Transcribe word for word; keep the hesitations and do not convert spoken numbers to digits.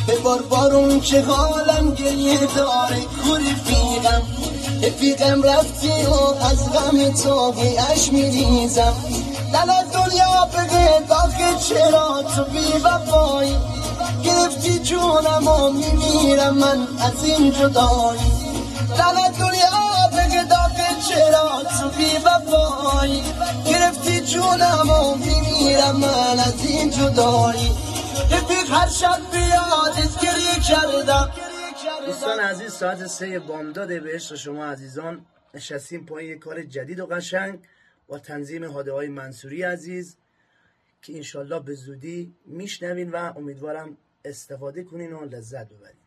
به بار بارون که حالم گریه داره کوری فیغم فیغم رفتی و از غم تو بیش میریزم دل از دنیا بگه داخل چرا تو بی وفایی گرفتی جونم و میمیرم من از این جدایی دل از دنیا بگه داخل چرا تو بی وفایی گرفتی جونم و میمیرم من از این جدایی رفیق هر شب بیادت گریه کردم. دوستان عزیز، ساعت سه بامداد به عشق شما عزیزان نشستیم پای یک کار جدید و قشنگ با تنظیم هاده های منصوری عزیز که انشالله به زودی میشنوین و امیدوارم استفاده کنین و لذت ببرین.